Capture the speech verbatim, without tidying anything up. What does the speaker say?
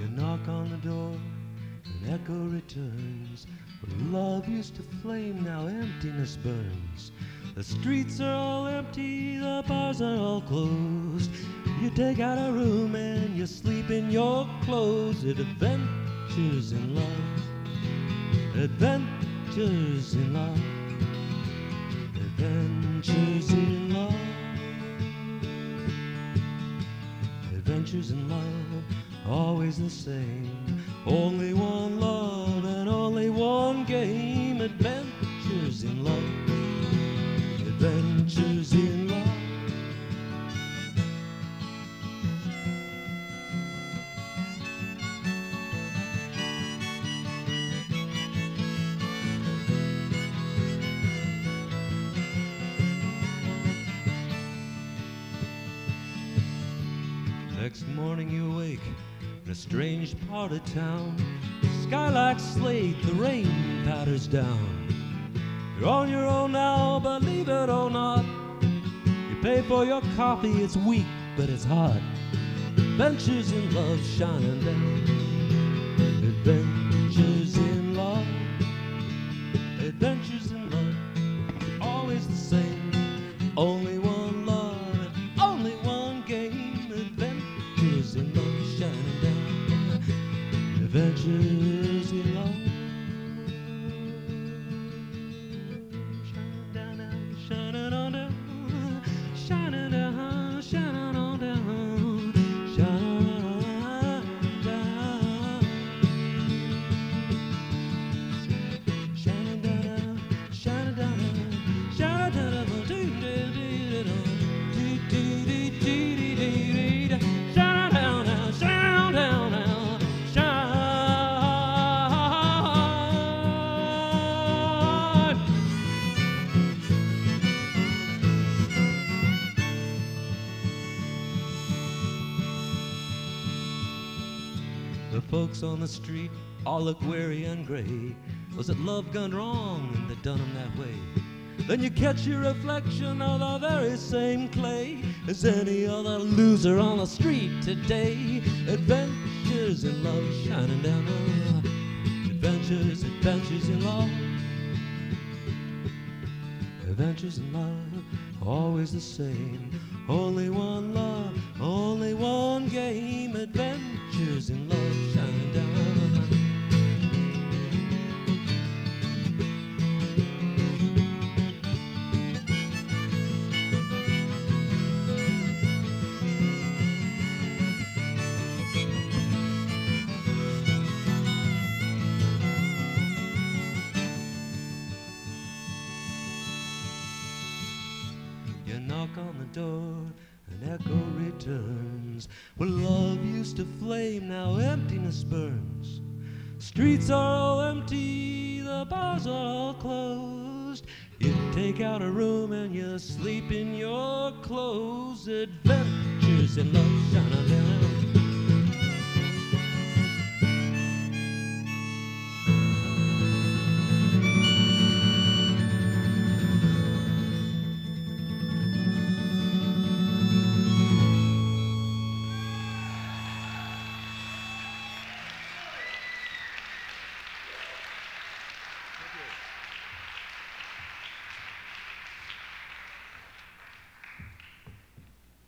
knock on the door, an echo returns. When love used to flame, now emptiness burns. The streets are all empty, the bars are all closed. You take out a room and you sleep in your clothes. Adventures in love, adventures in love, adventures in love, adventures in love, always the same. Only one love and only one game. Adventures in love, adventures in love. Next morning you wake in a strange part of town. The sky like slate, the rain patters down. You're on your own now, believe it or not. You pay for your coffee, it's weak, but it's hot. Adventures in love shining down. Adventures in love, adventures in love, always the same. Only one love and only one game. Adventures in love shining down. Adventures in love. Shining on down, shining down, shining on down, shining down, shining down, shining down, shining down, do do do do do do do do, shining down now, shining down now, shine. The folks on the street all look weary and gray. Was it love gone wrong and they done them that way? Then you catch your reflection of the very same clay as any other loser on the street today. Adventures in love shining down on adventures, adventures in love, adventures in love, always the same. Only one love, only one game. Adventures in love shining down. You knock on the door, an echo returns. When love used to flame, now emptiness burns. Streets are all empty, the bars are all closed. You take out a room and you sleep in your clothes. Adventures in love shining down.